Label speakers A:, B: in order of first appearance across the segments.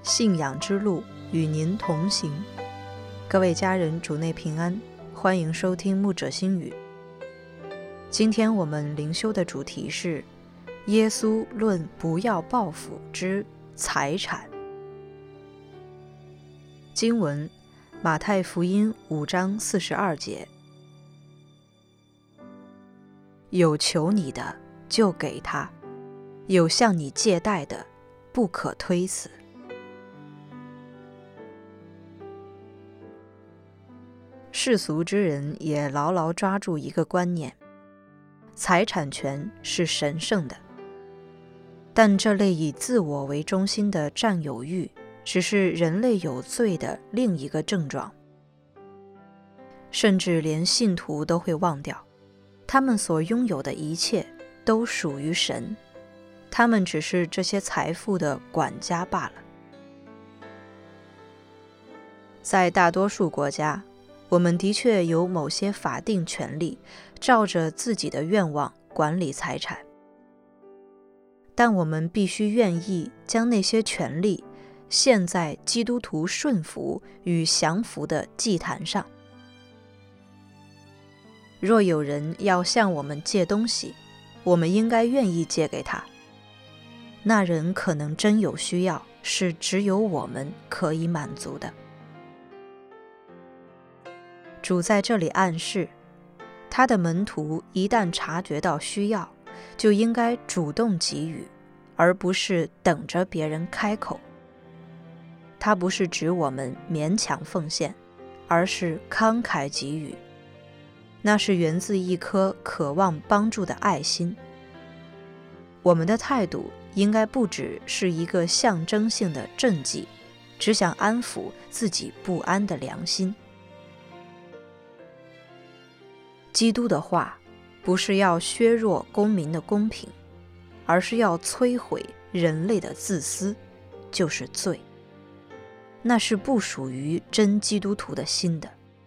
A: 信仰之路与您同行。各位家人，主内平安，欢迎收听牧者心语。今天我们灵修的主题是耶稣论不要报复之财产。经文马太福音5章42节，有求你的就给他，有向你借贷的不可推辞。世俗之人也牢牢抓住一个观念，财产权是神圣的，但这类以自我为中心的占有欲只是人类有罪的另一个症状。甚至连信徒都会忘掉，他们所拥有的一切都属于神，他们只是这些财富的管家罢了。在大多数国家，我们的确有某些法定权利，照着自己的愿望管理财产，但我们必须愿意将那些权利献在基督徒顺服与降服的祭坛上。若有人要向我们借东西，我们应该愿意借给他。那人可能真有需要，是只有我们可以满足的。主在这里暗示，他的门徒一旦察觉到需要，就应该主动给予，而不是等着别人开口。他不是指我们勉强奉献，而是慷慨给予，那是源自一颗渴望帮助的爱心。我们的态度应该不只是一个象征性的赈济，只想安抚自己不安的良心。基督的话不是要削弱公民的公平，而是要摧毁人类的自私，就是罪。那是不属于真基督徒的心的。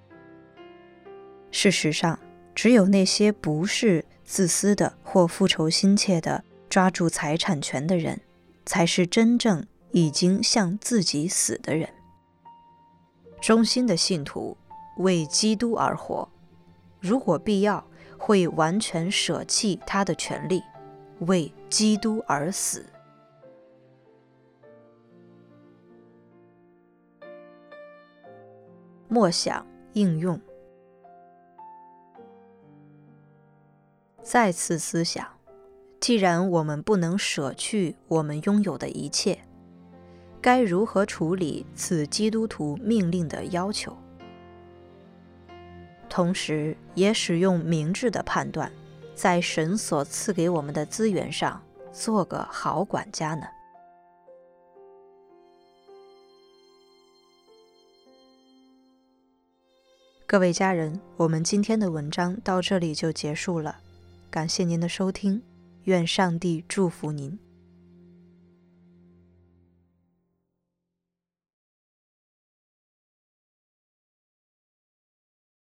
A: 事实上，只有那些不是自私的或复仇心切的抓住财产权的人，才是真正已经向自己死的人。忠心的信徒为基督而活，如果必要，会完全舍弃他的权利，为基督而死。默想应用。再次思想，既然我们不能舍去我们拥有的一切，该如何处理此基督徒命令的要求？同时也使用明智的判断，在神所赐给我们的资源上做个好管家呢？各位家人，我们今天的文章到这里就结束了，感谢您的收听，愿上帝祝福您。